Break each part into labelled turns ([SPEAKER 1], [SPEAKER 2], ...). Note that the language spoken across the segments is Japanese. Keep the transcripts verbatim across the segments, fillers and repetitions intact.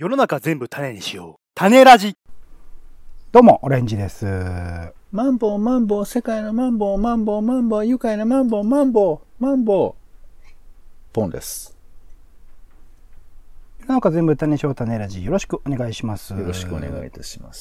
[SPEAKER 1] 世の中全部種にしよう。種ラジ。
[SPEAKER 2] どうも、オレンジです。
[SPEAKER 3] マンボウ、マンボウ、世界のマンボウ、マンボウ、マンボウ、愉快なマンボウ、マンボウ、マンボウ。ポンです。
[SPEAKER 2] 世の中全部種にしよう、種ラジ。よろしくお願いします。
[SPEAKER 3] よろしくお願いいたします。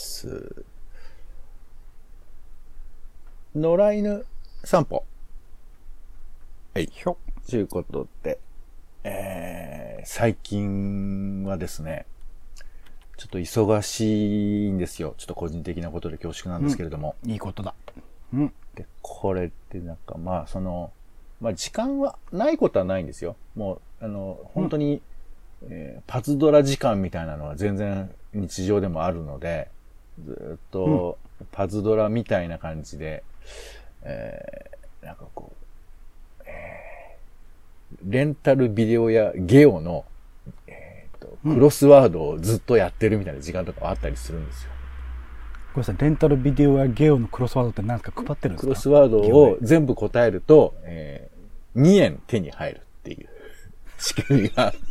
[SPEAKER 3] 野良犬散歩。はい。
[SPEAKER 2] ひょ。
[SPEAKER 3] ということで、えー、最近はですね、ちょっと忙しいんですよ。ちょっと個人的なことで恐縮なんですけれども。
[SPEAKER 2] うん、いいことだ。うん。
[SPEAKER 3] で、これってなんかまあ、その、まあ時間はないことはないんですよ。もう、あの、本当に、うんえー、パズドラ時間みたいなのは全然日常でもあるので、ずっとパズドラみたいな感じで、えー、なんかこう、えー、レンタルビデオやゲオの、えーと、クロスワードをずっとやってるみたいな時間とかあったりするんですよ。
[SPEAKER 2] ごめんなさい、レンタルビデオやゲオのクロスワードって何ですか？配ってるんですか？
[SPEAKER 3] クロスワードを全部答えると、えー、にえん手に入るっていう仕組みがあって。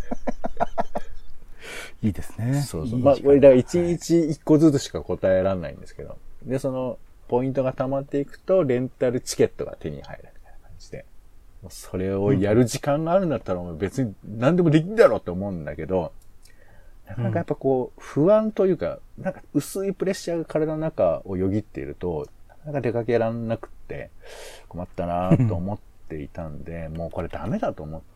[SPEAKER 2] いいですね。
[SPEAKER 3] そうそう。
[SPEAKER 2] いい
[SPEAKER 3] まあ、これだからいちにちいっこずつしか答えられないんですけど。で、その、ポイントが溜まっていくと、レンタルチケットが手に入るみたいな感じで。それをやる時間があるんだったら、別に何でもできるんだろうって思うんだけど、なかなかやっぱこう、不安というか、なんか薄いプレッシャーが体の中をよぎっていると、なかなか出かけらんなくって、困ったなと思っていたんで、もうこれダメだと思って、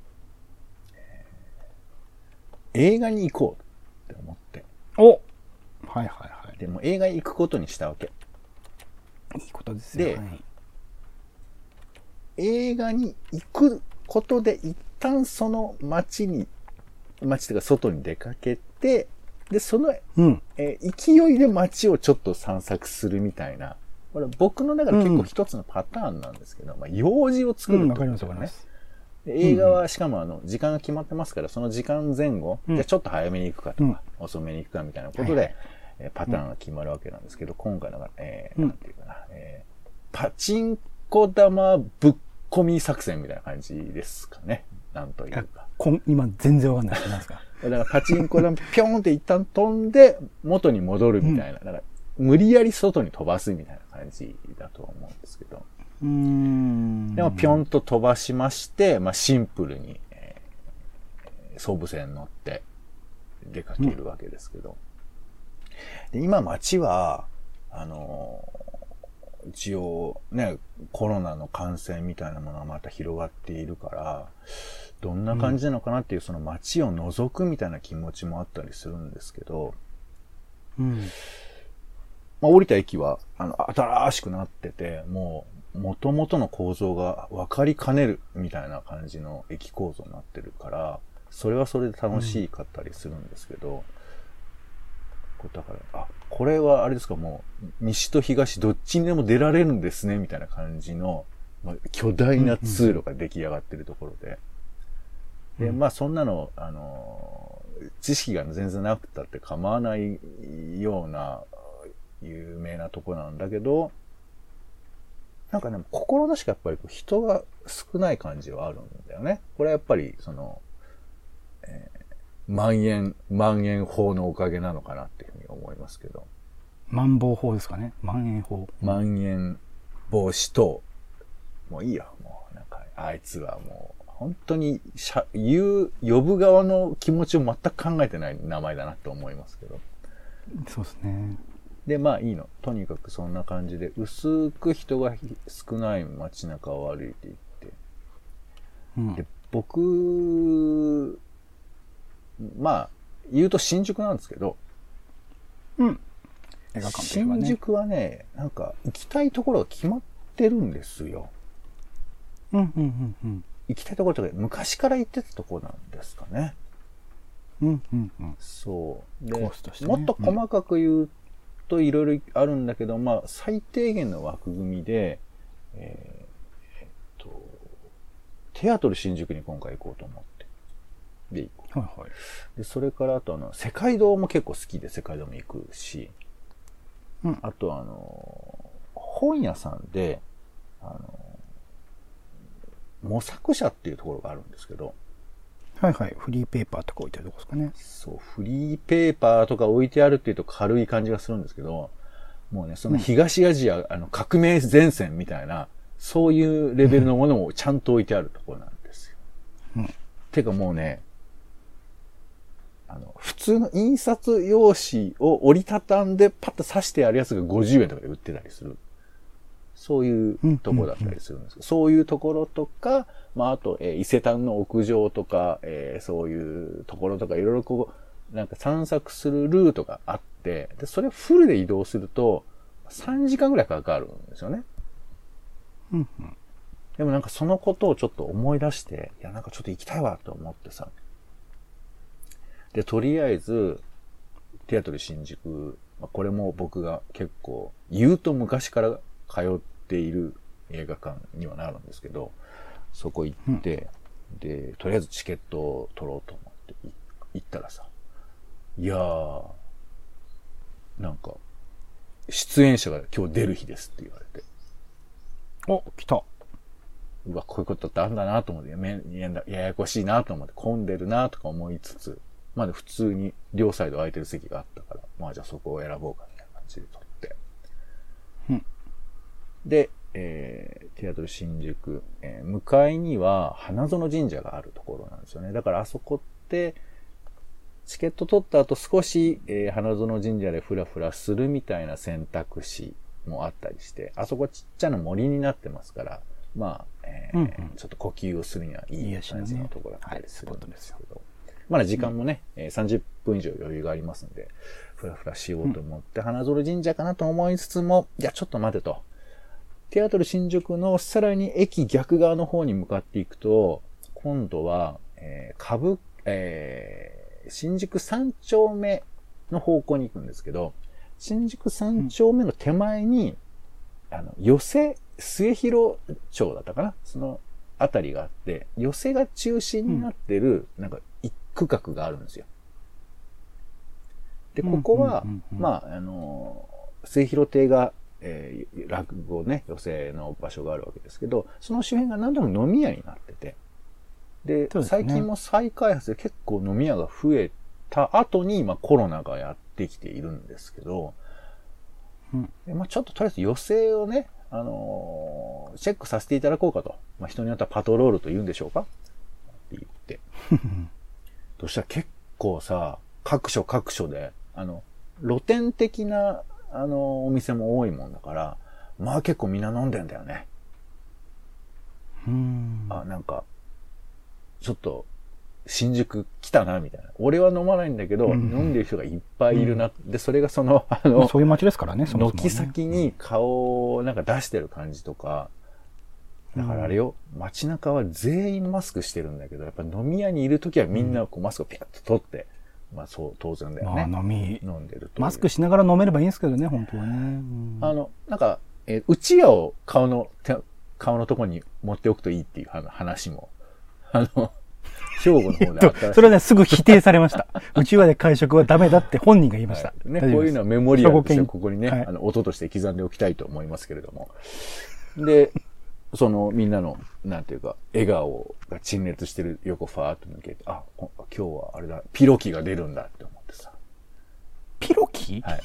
[SPEAKER 3] 映画に行こうって思って。
[SPEAKER 2] おはいはいはい。
[SPEAKER 3] でも映画に行くことにしたわけ。
[SPEAKER 2] いいことですよ。
[SPEAKER 3] で、
[SPEAKER 2] はい、
[SPEAKER 3] 映画に行くことで一旦その街に、街というか外に出かけて、で、その、
[SPEAKER 2] うん
[SPEAKER 3] えー、勢いで街をちょっと散策するみたいな。これ僕の中で結構一つのパターンなんですけど、うん、まあ、用事を作るってことですよね。映画はしかもあの、時間が決まってますから、その時間前後、うん、じゃあちょっと早めに行くかとか、うん、遅めに行くかみたいなことで、はいはいえー、パターンが決まるわけなんですけど、今回のが、えー、なんていうかな、えー、パチンコ玉ぶっ込み作戦みたいな感じですかね。なんというか。
[SPEAKER 2] こ今全然わかんないです。何ですか？
[SPEAKER 3] だからパチンコ玉ピョンって一旦飛んで、元に戻るみたいな。うん、だから無理やり外に飛ばすみたいな感じだと思うんですけど。
[SPEAKER 2] うーん
[SPEAKER 3] でもピョンと飛ばしまして、まあシンプルに、えー、総武線乗って出かけるわけですけど。うん、で今街は、あのー、一応ね、コロナの感染みたいなものがまた広がっているから、どんな感じなのかなっていう、その街を覗くみたいな気持ちもあったりするんですけど、
[SPEAKER 2] うん、
[SPEAKER 3] まあ降りた駅は、あの、新しくなってて、もう、元々の構造が分かりかねるみたいな感じの駅構造になってるから、それはそれで楽しかったりするんですけど、うん、だから、あ、これはあれですか、もう、西と東どっちにでも出られるんですね、みたいな感じの、まあ、巨大な通路が出来上がってるところで、うんうん、で、まあそんなの、あの、知識が全然なくたって構わないような有名なとこなんだけど、なんかね、心なしかやっぱり人が少ない感じはあるんだよね。これはやっぱり、その、えー、蔓延、蔓延法のおかげなのかなっていうふうに思いますけど。
[SPEAKER 2] まん防法ですかね。蔓延法。
[SPEAKER 3] 蔓延防止と、もういいよ。もう、なんか、あいつはもう、本当にしゃ、言う、呼ぶ側の気持ちを全く考えてない名前だなと思いますけど。
[SPEAKER 2] そうですね。で、
[SPEAKER 3] まあいいの。とにかくそんな感じで、薄く人が少ない街中を歩いていって。うん、で、僕、まあ、言うと新宿なんですけど、
[SPEAKER 2] うん。映画館といえばね。
[SPEAKER 3] 新宿はね、なんか行きたいところが決まってるんですよ。
[SPEAKER 2] うん、うん、うん、うん。
[SPEAKER 3] 行きたいところとか、昔から行ってたところなんですかね。
[SPEAKER 2] うん、うん、うん。
[SPEAKER 3] そう。で、
[SPEAKER 2] コースとしてね、
[SPEAKER 3] もっと細かく言うといろいろあるんだけど、まあ、最低限の枠組みで、えー、えっと、テアトル新宿に今回行こうと思って。で、行こう。
[SPEAKER 2] はいはい。
[SPEAKER 3] で、それからあとあの、世界堂も結構好きで世界堂も行くし、うん、あとあの、本屋さんで、あの、模索者っていうところがあるんですけど、
[SPEAKER 2] はいはい。フリーペーパーとか置いてあるとこですかね。
[SPEAKER 3] そう、フリーペーパーとか置いてあるっていうと軽い感じがするんですけど、もうね、その東アジア、うん、あの、革命前線みたいな、そういうレベルのものもちゃんと置いてあるところなんですよ。うん。てかもうね、あの、普通の印刷用紙を折りたたんでパッと刺してあるやつがごじゅうえんとかで売ってたりする。そういうところだったりするんですけど、そういうところとか、まあ、あと、えー、伊勢丹の屋上とか、えー、そういうところとか、いろいろこう、なんか散策するルートがあって、で、それをフルで移動すると、さんじかんぐらいかかるんですよね。
[SPEAKER 2] うんうん、
[SPEAKER 3] でもなんかそのことをちょっと思い出して、いや、なんかちょっと行きたいわと思ってさ。で、とりあえず、テアトル新宿、まあ、これも僕が結構、言うと昔から通っている映画館にはなるんですけど、そこ行って、うん、で、とりあえずチケットを取ろうと思って行ったらさ、いやー、なんか、出演者が今日出る日ですって言われて。
[SPEAKER 2] お、来た。
[SPEAKER 3] うわ、こういうことってあんだなと思って、やめ、やややこしいなと思って、混んでるなとか思いつつ、まだ普通に両サイド空いてる席があったから、まあじゃあそこを選ぼうかみたいな感じで取って。うん、で、えー、テアトル新宿、えー、向かいには花園神社があるところなんですよね。だからあそこって、チケット取った後少し、えー、花園神社でフラフラするみたいな選択肢もあったりして、あそこちっちゃな森になってますから、まあ、えーうんうん、ちょっと呼吸をするにはいい感じのところだったりするんですけど、まだ時間もね、うん、さんじゅっぷん以上余裕がありますので、フラフラしようと思って、うん、花園神社かなと思いつつも、いや、ちょっと待てと。テアトル新宿のさらに駅逆側の方に向かっていくと、今度は、えー、株、えー新宿三丁目の方向に行くんですけど、新宿三丁目の手前に、うん、あの、寄せ、末広町だったかなそのあたりがあって、寄せが中心になってる、なんか一区画があるんですよ。で、ここは、まあ、あの、末広亭が、えー、落語ね、寄せの場所があるわけですけど、その周辺が何度も飲み屋になってて、で、ね、最近も再開発で結構飲み屋が増えた後に、まあコロナがやってきているんですけど、うん、でまあちょっととりあえず予定をね、あのー、チェックさせていただこうかと。まあ人によってはパトロールと言うんでしょうかって言って。そしたら結構さ、各所各所で、あの、露店的な、あのー、お店も多いもんだから、まあ結構みんな飲んでんだよね。
[SPEAKER 2] うん、
[SPEAKER 3] あ、なんか、ちょっと、新宿来たな、みたいな。俺は飲まないんだけど、うん、飲んでる人がいっぱいいるな。うん、で、それがその、あの、
[SPEAKER 2] そういう街ですからね、そもそもね。
[SPEAKER 3] 軒先に顔をなんか出してる感じとか、だからあれよ、街中は全員マスクしてるんだけど、やっぱ飲み屋にいるときはみんなこうマスクをピャッと取って、うん、まあそう、当然だよね。
[SPEAKER 2] まあ飲み、
[SPEAKER 3] 飲んでると。
[SPEAKER 2] マスクしながら飲めればいいんですけどね、本当はね。うん、
[SPEAKER 3] あの、なんか、えー、うちわを顔の、顔のところに持っておくといいっていう話も、あの、兵庫の方であったらしい。
[SPEAKER 2] それはね、すぐ否定されました。うちわで会食はダメだって本人が言いました。は
[SPEAKER 3] い、ね、こういうのはメモリアルとしてここにね、はい、あの、音として刻んでおきたいと思いますけれども。で、そのみんなの、なんていうか、笑顔が陳列してる横ファーっと抜けて、あ、今日はあれだ、ピロキが出るんだって思ってさ。
[SPEAKER 2] ピロキ？
[SPEAKER 3] はい。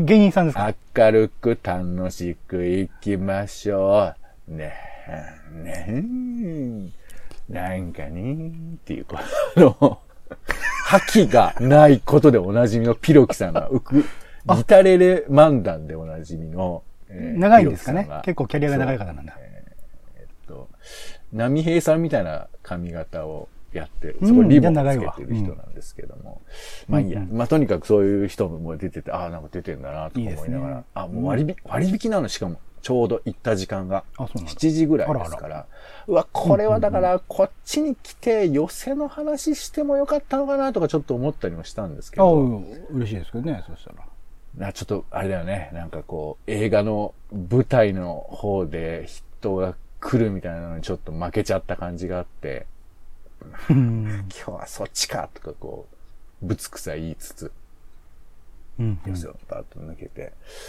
[SPEAKER 2] 芸人さんですか？
[SPEAKER 3] 明るく楽しく行きましょう。ねねなんかねっていう、あの、覇気がないことでおなじみのピロキさんが、うく、ギタレレ漫談でおなじみの、
[SPEAKER 2] えー、長いんですかね。結構キャリアが長い方なんだ。
[SPEAKER 3] えー、えっと、波平さんみたいな髪型をやってる、そこにリボンをつけてる人なんですけども。うん、まあいいや、うんうん。まあとにかくそういう人も出てて、ああ、なんか出てんだなと思いながら。いいね、あ、もう割引、割引なのしかも。ちょうど行った時間がしちじぐらいですから。あらあらうわ、これはだから、こっちに来て寄せの話してもよかったのかなとかちょっと思ったりもしたんですけど。
[SPEAKER 2] あ、嬉しいですけどね、そしたら。
[SPEAKER 3] ちょっと、あれだよね。なんかこう、映画の舞台の方で人が来るみたいなのにちょっと負けちゃった感じがあって、今日はそっちかとかこう、ぶつくさ言いつつ、寄せをパッと抜けて、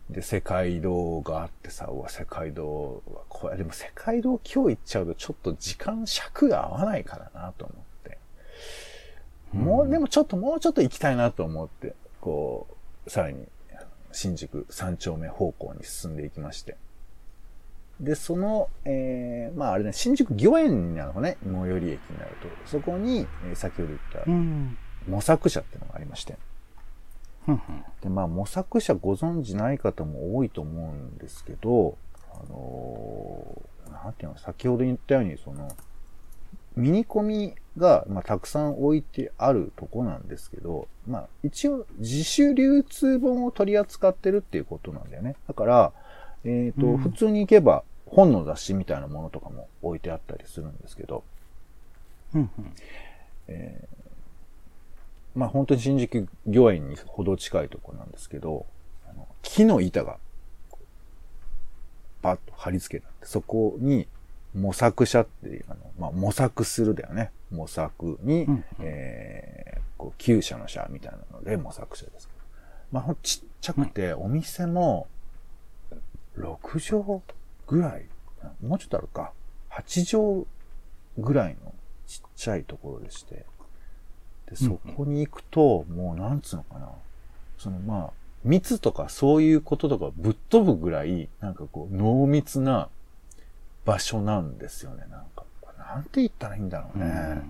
[SPEAKER 3] で、世界堂があってさ、うわ、世界堂は、これ、でも世界堂今日行っちゃうとちょっと時間尺が合わないからなと思って。もう、でもちょっと、もうちょっと行きたいなと思って、こう、さらに、新宿三丁目方向に進んでいきまして。で、その、えー、まああれね、新宿御苑なのかね、最寄り駅になると、そこに、えー、先ほど言った、模索者っていうのがありまして。で、まあ、模索者ご存知ない方も多いと思うんですけど、あのー、なんていうの、先ほど言ったように、その、ミニコミが、まあ、たくさん置いてあるとこなんですけど、まあ、一応、自主流通本を取り扱ってるっていうことなんだよね。だから、えっと、うん、普通に行けば、本の雑誌みたいなものとかも置いてあったりするんですけど、
[SPEAKER 2] うんうん
[SPEAKER 3] えーまあ本当に新宿御苑にほど近いところなんですけど、あの木の板がパッと貼り付けてあって、そこに模索者っていう、あの、まあ模索するだよね。模索に、うんうん、えー、こう、厩舎の舎みたいなので模索者ですけど。まあほんとちっちゃくて、お店もろく畳ぐらい、もうちょっとあるか、はち畳ぐらいのちっちゃいところでして、でそこに行くと、もうなんつうのかな。そのまあ、密とかそういうこととかぶっ飛ぶぐらい、なんかこう、濃密な場所なんですよね。なんか、なんて言ったらいいんだろうね。うん、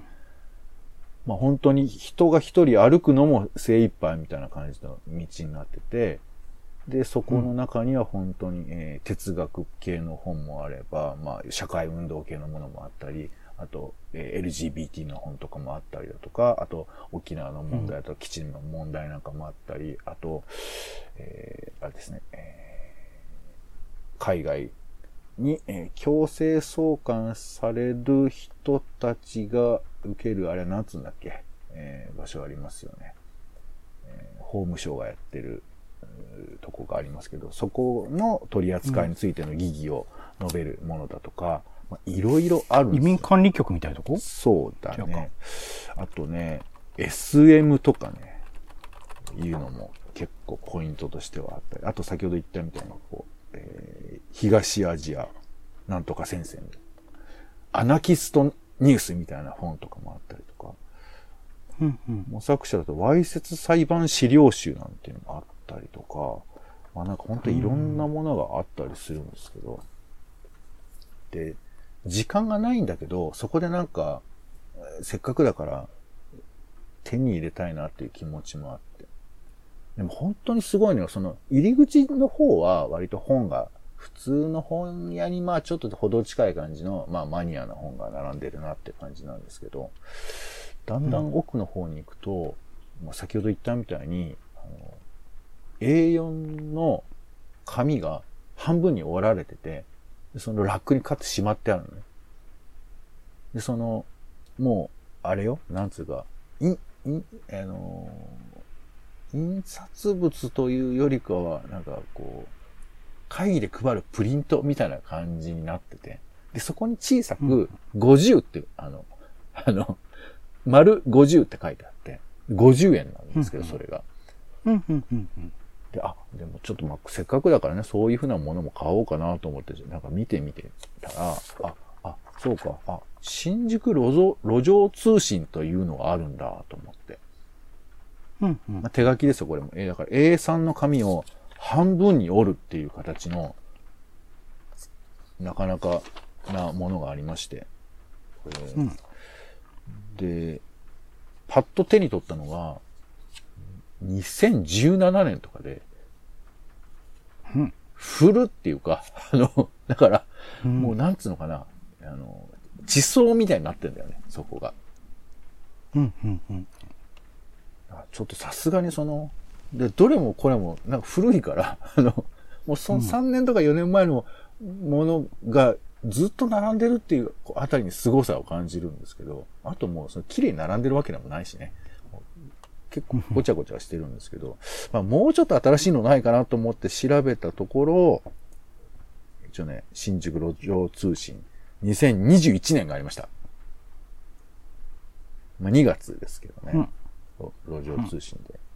[SPEAKER 3] まあ本当に人が一人歩くのも精一杯みたいな感じの道になってて、で、そこの中には本当に、えー、哲学系の本もあれば、まあ社会運動系のものもあったり、あと、えー、エルジービーティー の本とかもあったりだとか、あと、沖縄の問題と基地の問題なんかもあったり、あと、えー、あれですね、えー、海外に、えー、強制送還される人たちが受ける、あれなんつうんだっけ、えー、場所ありますよね。えー、法務省がやってるとこがありますけど、そこの取り扱いについての疑義を述べるものだとか、いろいろあるんですよ。
[SPEAKER 2] 移民管理局みたいなとこ？
[SPEAKER 3] そうだね。あとね、エスエム とかね、いうのも結構ポイントとしてはあったり、あと先ほど言ったみたいに、こう、えー、東アジアなんとか戦線、アナキストニュースみたいな本とかもあったりとか、
[SPEAKER 2] うんうん、
[SPEAKER 3] 模索者だと、わいせつ裁判資料集なんていうのもあったりとか、まあなんか本当にいろんなものがあったりするんですけど、で、時間がないんだけど、そこでなんか、せっかくだから手に入れたいなっていう気持ちもあって。でも本当にすごいのよ。その入り口の方は割と本が、普通の本屋にまあちょっとほど近い感じの、まあマニアな本が並んでるなって感じなんですけど、だんだん奥の方に行くと、まあ、先ほど言ったみたいに、あの エーよん の紙が半分に折られてて、そのラックにカッとしまってあるのね。で、その、もう、あれよ、なんつうか、い、い、あのー、印刷物というよりかは、なんかこう、会議で配るプリントみたいな感じになってて、で、そこに小さくごじゅうって、うん、あの、あの、丸ごじゅうって書いてあって、ごじゅうえんなんですけど、それが。
[SPEAKER 2] うんうんうんうん
[SPEAKER 3] で、あ、でもちょっとまあ、せっかくだからね、そういうふうなものも買おうかなと思って、なんか見てみてたら、あ、あ、そうか、あ、新宿路上、路上通信というのがあるんだと思って。
[SPEAKER 2] うんうん。
[SPEAKER 3] まあ、手書きですよ、これも。えー、だから エーさん の紙を半分に折るっていう形の、なかなかなものがありまして。これ
[SPEAKER 2] うん、
[SPEAKER 3] で、パッと手に取ったのが、にせんじゅうななねんとかで、
[SPEAKER 2] うん、
[SPEAKER 3] 古っていうか、あの、だから、うん、もうなんつうのかな、あの、地層みたいになってんだよね、そこが。
[SPEAKER 2] うんうんうん、
[SPEAKER 3] ちょっとさすがにその、で、どれもこれもなんか古いから、あの、もうそのさんねんとかよねんまえのものがずっと並んでるっていうあたりに凄さを感じるんですけど、あともうその綺麗に並んでるわけでもないしね。結構ごちゃごちゃしてるんですけど、まあもうちょっと新しいのないかなと思って調べたところ、一応ね、新宿路上通信にせんにじゅういちねんがありました。まあにがつですけどね。うん、路上通信で。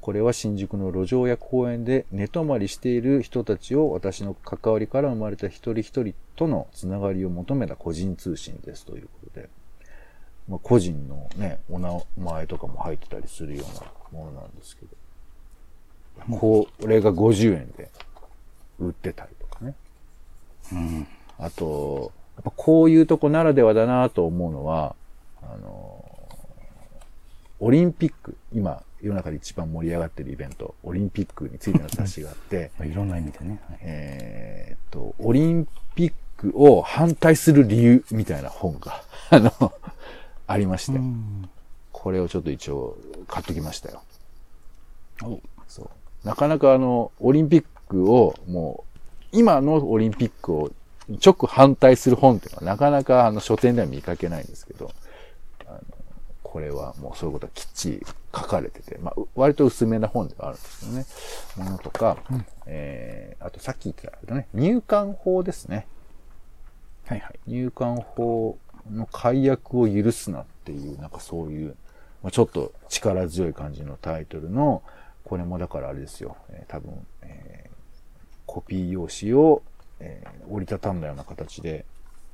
[SPEAKER 3] これは新宿の路上や公園で寝泊まりしている人たちを私の関わりから生まれた一人一人とのつながりを求めた個人通信ですということで、まあ、個人のね、お名前とかも入ってたりするようなものなんですけど、これがごじゅうえんで売ってたりとかね。
[SPEAKER 2] うん、
[SPEAKER 3] あと、やっぱこういうとこならではだなと思うのは、あの、オリンピック、今、世の中で一番盛り上がってるイベント、オリンピックについての雑誌があって、
[SPEAKER 2] いろんな意味でね。はい、
[SPEAKER 3] えーっと、オリンピックを反対する理由みたいな本が、あの、ありまして、これをちょっと一応買っときましたよ。そう。なかなかあの、オリンピックをもう、今のオリンピックを直反対する本っていうのはなかなかあの書店では見かけないんですけど、あのこれはもうそういうことがきっちり書かれてて、まあ、割と薄めな本ではあるんですけどね。ものとか、うん、えー、あとさっき言ってたけどね、入管法ですね。はいはい。入管法の解約を許すなっていう、なんかそういう、まあ、ちょっと力強い感じのタイトルの、これもだからあれですよ、えー、多分、えー、コピー用紙を、えー、折りたたんだような形で、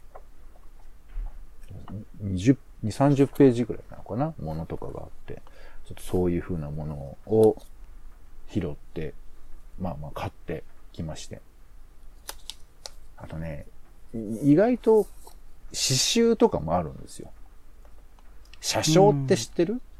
[SPEAKER 3] にじゅう、にじゅう、さんじゅっページぐらいなのかなものとかがあって、ちょっとそういう風なものを拾って、まあまあ買ってきまして。あとね、意外と刺繍とかもあるんですよ。写生って知ってる？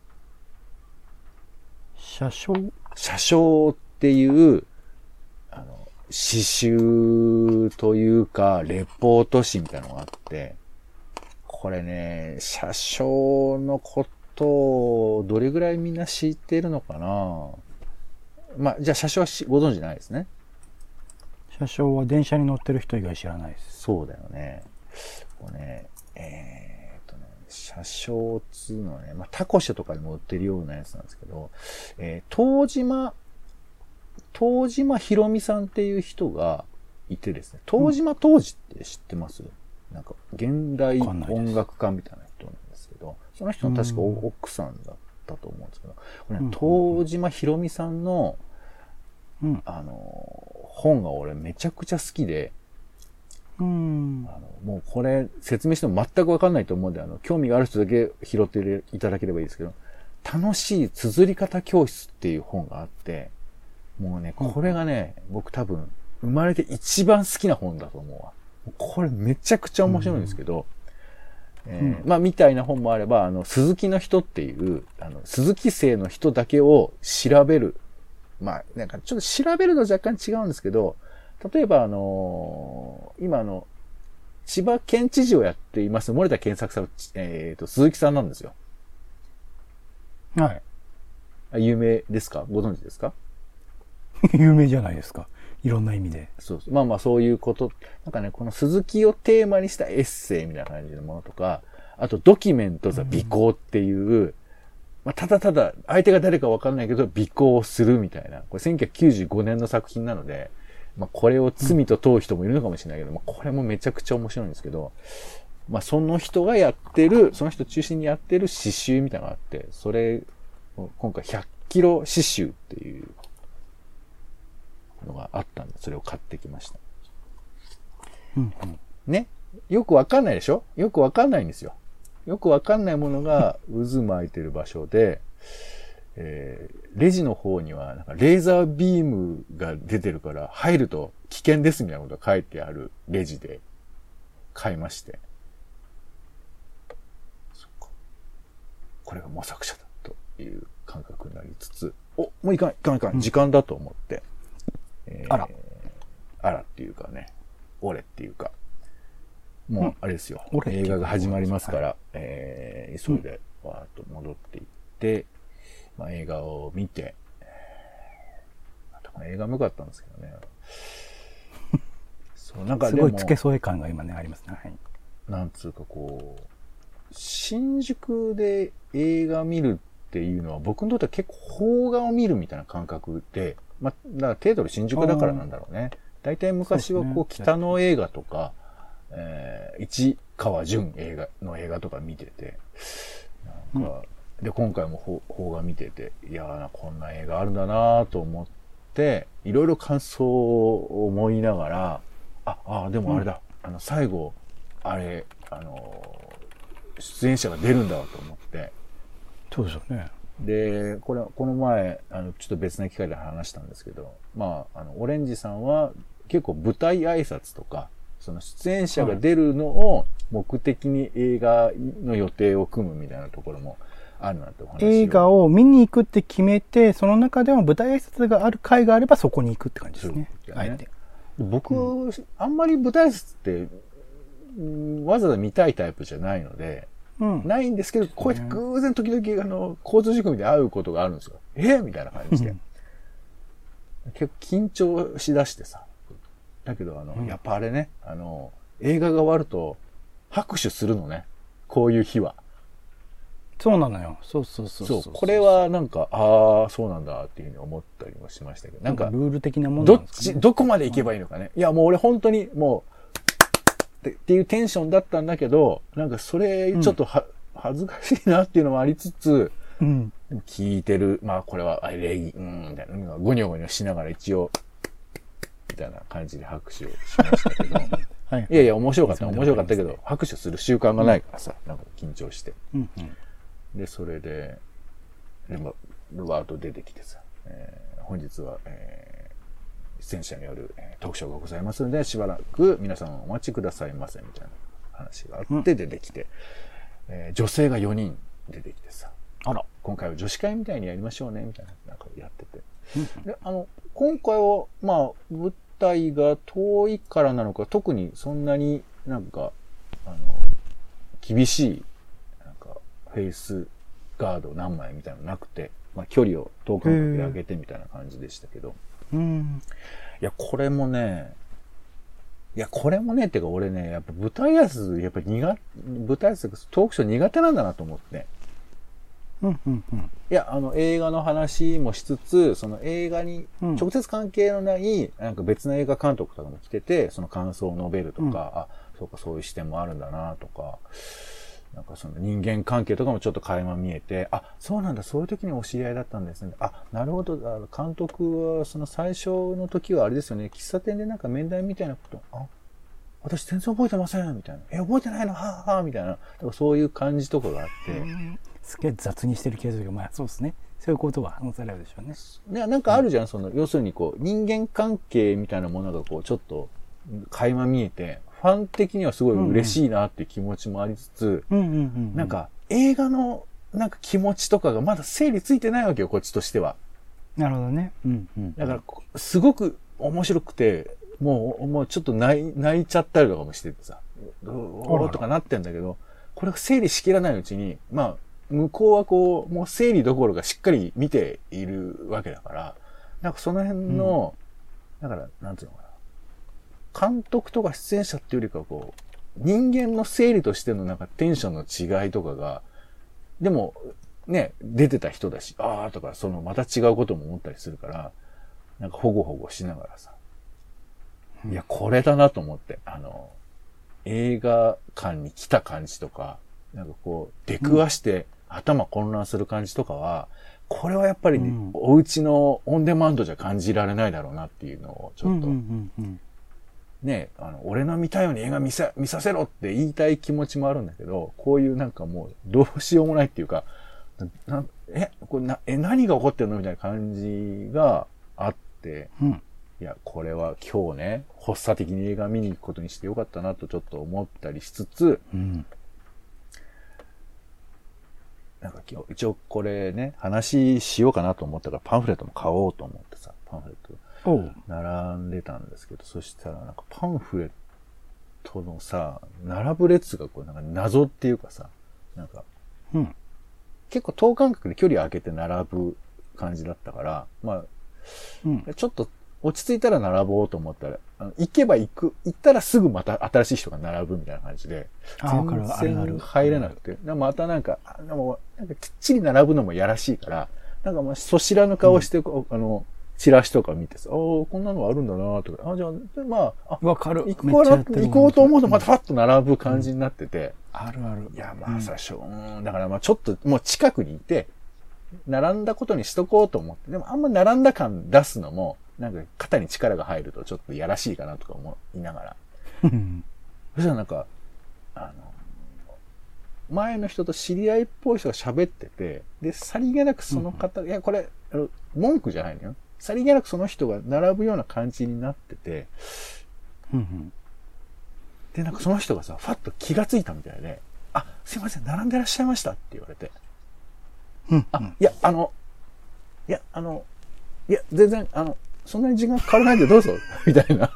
[SPEAKER 2] 写生？
[SPEAKER 3] 写生っていう、あの、詩集というか、レポート誌みたいなのがあって、これね、写生のことをどれぐらいみんな知ってるのかな？まあ、じゃあ写生はご存知ないですね。
[SPEAKER 2] 写生は電車に乗ってる人以外知らないです。
[SPEAKER 3] そうだよね。こうね、えー、っとね、写生っつうのはね、まあ、タコシとかにも売ってるようなやつなんですけど、えー、東島、東島ひろみさんっていう人がいてですね、東島当時って知ってます？うん、なんか、現代音楽家みたいな人なんですけど、その人の確か奥さんだったと思うんですけど、これね、東島ひろみさんの、うん、あの、本が俺めちゃくちゃ好きで、
[SPEAKER 2] うん、
[SPEAKER 3] あのもうこれ説明しても全くわかんないと思うんで、あの、興味がある人だけ拾っていただければいいですけど、楽しい綴り方教室っていう本があって、もうね、これがね、うん、僕多分生まれて一番好きな本だと思うわ。これめちゃくちゃ面白いんですけど、うん、えー、まあみたいな本もあれば、あの、鈴木の人っていう、あの、鈴木姓の人だけを調べる。まあ、なんかちょっと調べるの若干違うんですけど、例えばあのー、今あの、千葉県知事をやっています森田健作さん、えっと、鈴木さんなんですよ。
[SPEAKER 2] はい。
[SPEAKER 3] 有名ですか？ご存知ですか？
[SPEAKER 2] 有名じゃないですか。いろんな意味で。
[SPEAKER 3] そうそう。まあまあそういうこと。なんかね、この鈴木をテーマにしたエッセイみたいな感じのものとか、あとドキュメントザ尾行っていう、うん、まあ、ただただ相手が誰かわかんないけど尾行をするみたいな。これせんきゅうひゃくきゅうじゅうごねんの作品なので、まあこれを罪と問う人もいるのかもしれないけど、うん、まあこれもめちゃくちゃ面白いんですけど、まあその人がやってる、その人中心にやってる詩集みたいなのがあって、それ、今回ひゃっキロ詩集っていうのがあったんで、それを買ってきました。
[SPEAKER 2] うんうん、
[SPEAKER 3] ね。よくわかんないでしょ？よくわかんないんですよ。よくわかんないものが渦巻いてる場所で、えー、レジの方にはなんかレーザービームが出てるから入ると危険ですみたいなことが書いてあるレジで買いまして。そっか。これが模索者だという感覚になりつつ、お、もういかん、いかんいかん、時間だと思って、
[SPEAKER 2] えー、あら。
[SPEAKER 3] あらっていうかね、俺っていうか、もうあれですよ、うん、映画が始まりますから、はい、えー、急いでわーっと戻っていって、まあ、映画を見て、映画向かったんですけどね。そうなんか
[SPEAKER 2] すごい付け添え感が今ねありますね。はい、
[SPEAKER 3] なんつうかこう、新宿で映画見るっていうのは僕にとっては結構邦画を見るみたいな感覚で、まあ、だからテートル新宿だからなんだろうね。大体昔はこう北の映画とか、えー、市川淳映画の映画とか見てて、なんか、 で、今回も邦画見てて、いやー、こんな映画あるんだなと思って、いろいろ感想を思いながら、あ、あ、でもあれだ、うん、あの、最後、あれ、あの、出演者が出るんだと思って。
[SPEAKER 2] そうですよね。
[SPEAKER 3] で、これ、この前、あの、ちょっと別な機会で話したんですけど、まあ、あの、オレンジさんは結構舞台挨拶とか、その出演者が出るのを目的に映画の予定を組むみたいなところもあるなってお話を。
[SPEAKER 2] 映画を見に行くって決めて、その中でも舞台挨拶がある回があればそこに行くって感じですね。あえて。
[SPEAKER 3] 僕、うん、あんまり舞台挨拶って、うん、わざわざ見たいタイプじゃないので、うん、ないんですけど、こうやって偶然時々あの、交通事故で会うことがあるんですよ。えみたいな感じで。結構緊張しだしてさ。だけど、あの、うん、やっぱあれね、あの、映画が終わると、拍手するのね。こういう日は。
[SPEAKER 2] そうなのよ。そうそうそうそう。
[SPEAKER 3] そう、これはなんか、ああ、そうなんだっていうふうに思ったりもしましたけど、なんか、
[SPEAKER 2] ルール的なものなんですかね。
[SPEAKER 3] どっち、どこまで行けばいいのかね。いや、もう俺本当にもう、っていうテンションだったんだけど、なんかそれ、ちょっとは、うん、恥ずかしいなっていうのもありつつ、うん、聞いてる、まあこれは、あ礼儀、うん、みたいな、ゴニョゴニョしながら一応、みたいな感じで拍手をしましたけど、はい、いやいや、面白かった、面白かったけど、拍手する習慣がないからさ、なんか緊張して。うんうん、で、それで、で、ま、ワード出てきてさ、えー、本日は、えー、出演者による、えー、トークショーがございますので、しばらく皆さんお待ちくださいませ、みたいな話があって出てきて、うんえー、女性がよにん出てきてさ、あら、今回は女子会みたいにやりましょうね、みたいな、なんかやってて。で、あの、今回は、まあ、舞台が遠いからなのか、特にそんなになんか、あの、厳しい、なんか、フェイスガード何枚みたいなのなくて、まあ、距離を遠くに上げてみたいな感じでしたけど。うん。いや、これもね、いや、これもね、ってか俺ね、やっぱ舞台挨拶、やっぱ苦、舞台挨拶、トークショー苦手なんだなと思って。うんうんうん、いや、あの、映画の話もしつつ、その映画に直接関係のない、うん、なんか別の映画監督とかも来てて、その感想を述べるとか、うん、あ、そうか、そういう視点もあるんだなとか、なんかその人間関係とかもちょっと垣間見えて、あ、そうなんだ、そういう時にお知り合いだったんですね。あ、なるほど、監督はその最初の時はあれですよね、喫茶店でなんか面談みたいなこと、あ、私全然覚えてませんみたいな。え、覚えてないのはぁはぁみたいな。だからそういう感じとかがあって。
[SPEAKER 2] すげえ雑にしてるケースが、まあそうですね。そういうことは話されるでしょうね。
[SPEAKER 3] ね、なんかあるじゃん、うん、その、要するにこう、人間関係みたいなものがこう、ちょっと、垣間見えて、ファン的にはすごい嬉しいなっていう気持ちもありつつ、なんか、映画の、なんか気持ちとかがまだ整理ついてないわけよ、こっちとしては。
[SPEAKER 2] なるほどね。うんうん、
[SPEAKER 3] だから、すごく面白くて、もう、もうちょっと泣い、泣いちゃったりとかもしててさ、おーとかなってんだけど、これが整理しきらないうちに、まあ、向こうはこう、もう整理どころかしっかり見ているわけだから、なんかその辺の、うん、だから、なんていうのかな。監督とか出演者っていうよりかはこう、人間の整理としてのなんかテンションの違いとかが、でも、ね、出てた人だし、あーとか、そのまた違うことも思ったりするから、なんかほごほごしながらさ、いや、これだなと思って、あの、映画館に来た感じとか、なんかこう、出くわして頭混乱する感じとかは、うん、これはやっぱり、ね、うん、お家のオンデマンドじゃ感じられないだろうなっていうのを、ちょっと、ね、あの、俺の見たいように映画見さ、見させろって言いたい気持ちもあるんだけど、こういうなんかもう、どうしようもないっていうか、なえ、これな、え、何が起こってんのみたいな感じがあって、うんいや、これは今日ね、発作的に映画見に行くことにしてよかったなとちょっと思ったりしつつ、うん、なんか今日、一応これね、話しようかなと思ったからパンフレットも買おうと思ってさ、パンフレット並んでたんですけど、そしたらなんかパンフレットのさ、並ぶ列がこうなんか謎っていうかさ、なんか、うん、結構等間隔で距離を空けて並ぶ感じだったから、まあ、うん、ちょっと落ち着いたら並ぼうと思ったら、あの行けば行く、行ったらすぐまた新しい人が並ぶみたいな感じで、全然入れなくて、またなんか、でもなんかきっちり並ぶのもやらしいから、なんかまあ、そしらぬ顔して、うん、あの、 チラシとか見てさ、ああ、こんなのあるんだなとか、あじゃあ、まあ、
[SPEAKER 2] わかる。
[SPEAKER 3] 行こうな、行こうと思うとまたパッと並ぶ感じになってて。
[SPEAKER 2] うん、あるある。
[SPEAKER 3] いや、まあさ、しょう、うん、だからまあちょっともう近くにいて、並んだことにしとこうと思って、でもあんま並んだ感出すのも、なんか肩に力が入るとちょっとやらしいかなとか思いながら。そしたらなんか、あの、前の人と知り合いっぽい人が喋ってて、で、さりげなくその方、うん、いや、これ、あの、文句じゃないのよ。さりげなくその人が並ぶような感じになってて、
[SPEAKER 2] うんうん、
[SPEAKER 3] で、なんかその人がさ、ファッと気がついたみたいで、あ、すいません、並んでらっしゃいましたって言われて、
[SPEAKER 2] うんうん、
[SPEAKER 3] あ、いや、あの、いや、あの、いや、全然、あの、そんなに時間かからないんでどうぞ、みたいな。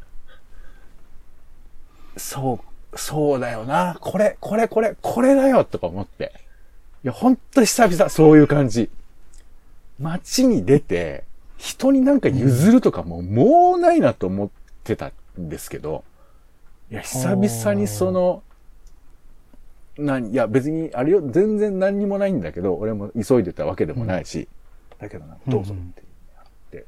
[SPEAKER 3] そう、そうだよな。これ、これ、これ、これだよ、とか思って。いや、ほんと久々、そういう感じ。街に出て、人になんか譲るとかも、もうないなと思ってたんですけど、いや、久々にその、何、いや、別に、あれよ、全然何にもないんだけど、俺も急いでたわけでもないし、うん、だけどな、どうぞって言って、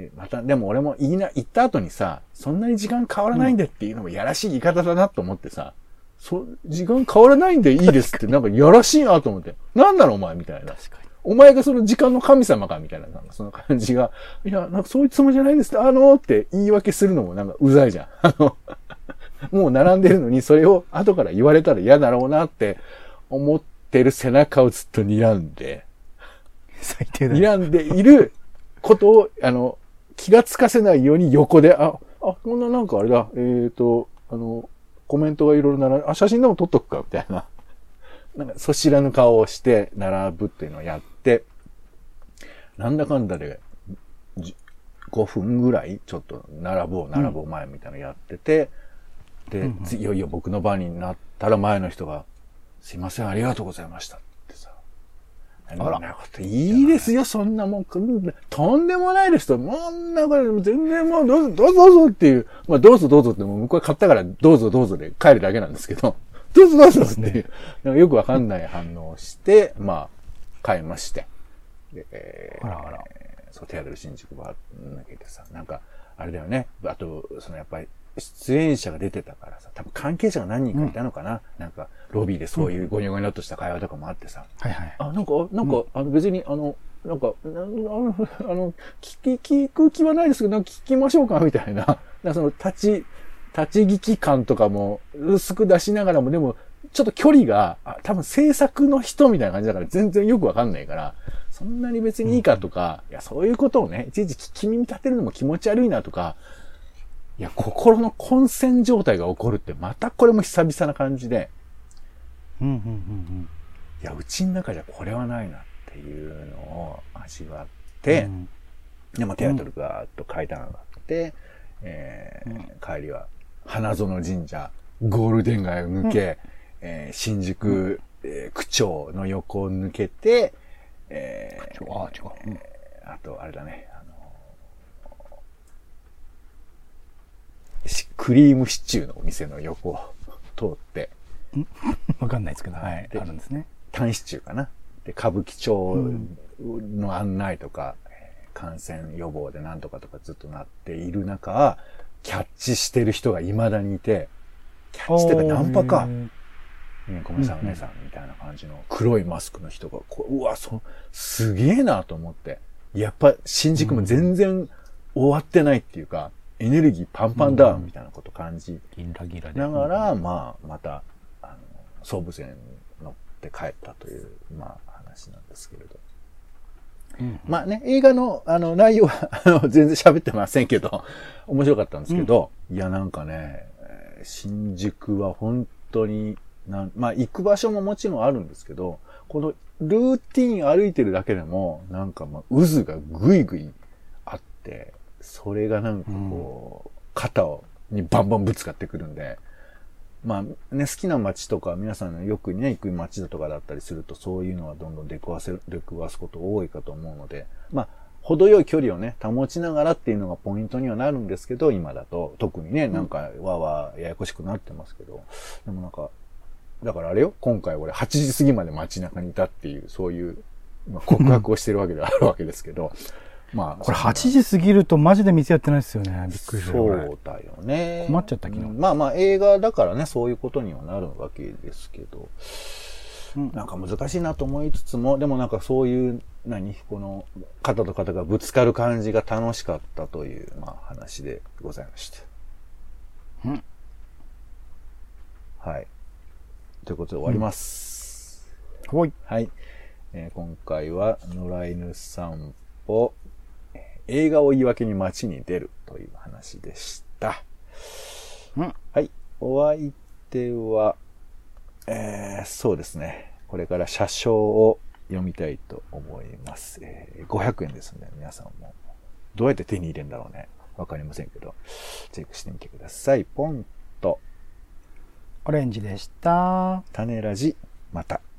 [SPEAKER 3] でまた、でも俺も言いな、言った後にさ、そんなに時間変わらないんでっていうのもやらしい言い方だなと思ってさ、そ、時間変わらないんでいいですって、なんかやらしいなと思って、なんなのお前みたいな。確かに。お前がその時間の神様かみたいな、なんかその感じが、いや、なんかそういうつもりじゃないんですって、あのーって言い訳するのもなんかうざいじゃん。あの、もう並んでるのにそれを後から言われたら嫌だろうなって思ってる背中をずっと睨んで、
[SPEAKER 2] 最低だ。
[SPEAKER 3] 睨んでいることを、あの、気がつかせないように横で、あ、あ、こんななんかあれだ、えーと、あの、コメントがいろいろ並んで、あ、写真でも撮っとくか、みたいな。なんか、そしらぬ顔をして並ぶっていうのをやって、なんだかんだで、ごふんぐらい、ちょっと並ぼう、並ぼう前みたいなのやってて、うん、で、うんうん、いよいよ僕の番になったら前の人が、すいません、ありがとうございましたってさ。あら。そんなこといいですよ、そんなもん。とんでもないですと。そんなこと全然もう、どうぞ、どうぞ、どうぞっていう。まあ、どうぞどうぞってもう向こう買ったから、どうぞどうぞで帰るだけなんですけど、どうぞどうぞっていう、なんかよくわかんない反応をして、まあ、買いまして。で、えー、あらあら。そう、テアドル新宿バー抜けてさ、なんか、あれだよね。あと、そのやっぱり、出演者が出てたからさ、多分関係者が何人かいたのかな、うん、なんか、ロビーでそういうゴニョゴニョっとした会話とかもあってさ。
[SPEAKER 2] はいはい。
[SPEAKER 3] あ、なんか、なんか、うん、あの別に、あの、なんか、あの、あの聞き、聞く気はないですけど、なんか聞きましょうかみたいな。なんかその、立ち、立ち聞き感とかも薄く出しながらも、でも、ちょっと距離が、あ多分制作の人みたいな感じだから全然よくわかんないから、そんなに別にいいかとか、うん、いや、そういうことをね、いちいち聞き耳立てるのも気持ち悪いなとか、いや、心の混戦状態が起こるって、またこれも久々な感じで、
[SPEAKER 2] うんうんうんうん、
[SPEAKER 3] いや、うちの中じゃこれはないなっていうのを味わって、うん、でもテアトルがーっと階段上がって、うんえーうん、帰りは花園神社、ゴールデン街を抜け、うんえー、新宿、うんえー、区庁の横を抜けて、えー、あ, 違う、うん、あと、あれだね、あのー、クリームシチューのお店の横を通って、
[SPEAKER 2] わかんないですけど、はい、あるんですね。
[SPEAKER 3] タンシチューかな。で、歌舞伎町の案内とか、うん、感染予防でなんとかとかずっとなっている中、キャッチしてる人が未だにいて、キャッチっていうかナンパか。ね、ごめんなさい、お姉さん、みたいな感じの黒いマスクの人が、こう、うわ、そ、すげえなと思って。やっぱ、新宿も全然終わってないっていうか、エネルギーパンパンだ、みたいなこと感じ。ギラギラで。ながら、まあ、また、あの、総武線に乗って帰ったという、まあ、話なんですけれど。うん、まあね、映画の、あの、内容は、あの、全然喋ってませんけど、面白かったんですけど、うん、いや、なんかね、新宿は本当に、なんまあ、行く場所ももちろんあるんですけど、このルーティン歩いてるだけでも、なんかまあ、渦がぐいぐいあって、それがなんかこう、うん、肩をにバンバンぶつかってくるんで、まあね、好きな街とか、皆さんのよくね、行く街だとかだったりすると、そういうのはどんどん出くわせる、出くわすこと多いかと思うので、まあ、程よい距離をね、保ちながらっていうのがポイントにはなるんですけど、今だと、特にね、なんか、わわややこしくなってますけど、でもなんか、だからあれよ、今回俺はちじ過ぎまで街中にいたっていう、そういう、まあ、告白をしてるわけであるわけですけど、 まあ、
[SPEAKER 2] これはちじ過ぎるとマジで店やってないですよね。びっくりしたよ。
[SPEAKER 3] そうだよね。
[SPEAKER 2] 困っちゃった昨日、
[SPEAKER 3] うん。まあまあ映画だからね、そういうことにはなるわけですけど、うん、なんか難しいなと思いつつも、でもなんかそういう、何この、肩と肩がぶつかる感じが楽しかったという、まあ話でございました。
[SPEAKER 2] うん。
[SPEAKER 3] はい。ということで終わります。
[SPEAKER 2] うん、はい。
[SPEAKER 3] はい。えー、今回は野良犬散歩、映画を言い訳に街に出るという話でした。
[SPEAKER 2] うん。
[SPEAKER 3] はい。お相手は、えー、そうですね。これから車掌を読みたいと思います。えー、ごひゃくえんですので、皆さんもどうやって手に入れるんだろうね。わかりませんけど、チェックしてみてください。ポンと
[SPEAKER 2] オレンジでした。
[SPEAKER 3] 種ラジ、また。